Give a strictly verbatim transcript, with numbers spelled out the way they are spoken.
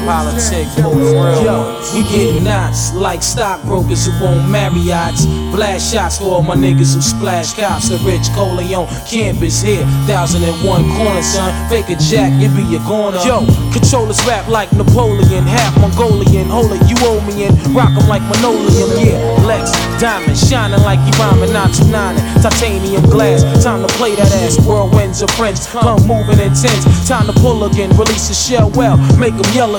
politics for the real. Yo, we get knots like stockbrokers who own Marriott's. Blast shots for all my niggas who splash cops. The rich Coleon campus here, thousand and one corner, son. Fake a jack, you be a goner. Yo, controllers rap like Napoleon, half Mongolian. Hold it, you owe me in. Rock 'em like Manolium, yeah. Lex, diamond, shining like he rhyming, not two nine. Titanium glass, time to play that ass. Whirlwinds of Prince, come moving intense. Time to pull again, release a shell well, make 'em yell